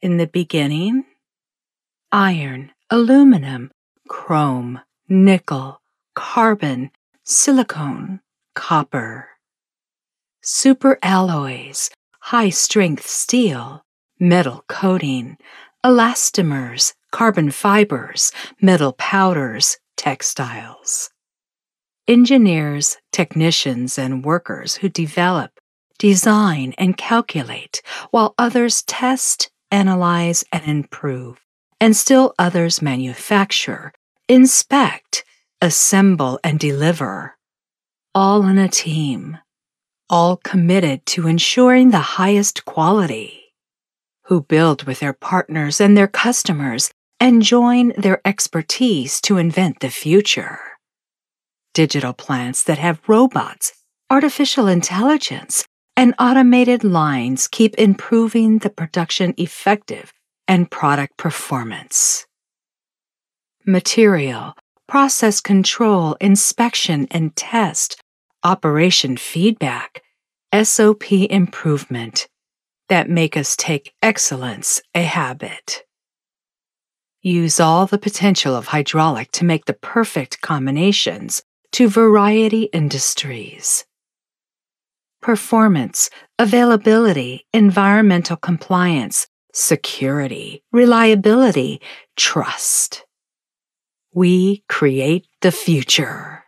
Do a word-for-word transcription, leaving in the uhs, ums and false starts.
In the beginning, iron, aluminum, chrome, nickel, carbon, silicone, copper. Superalloys, high-strength steel, metal coating, elastomers, carbon fibers, metal powders, textiles. Engineers, technicians, and workers who develop, design, and calculate, while others test, analyze, and improve, and still others manufacture, inspect, assemble, and deliver. All in a team, all committed to ensuring the highest quality, who build with their partners and their customers and join their expertise to invent the future. Digital plants that have robots, artificial intelligence, and automated lines keep improving the production effective and product performance. Material, process control, inspection and test, operation feedback, S O P improvement that make us take excellence a habit. Use all the potential of hydraulic to make the perfect combinations to variety industries. Performance, availability, environmental compliance, security, reliability, trust. We create the future.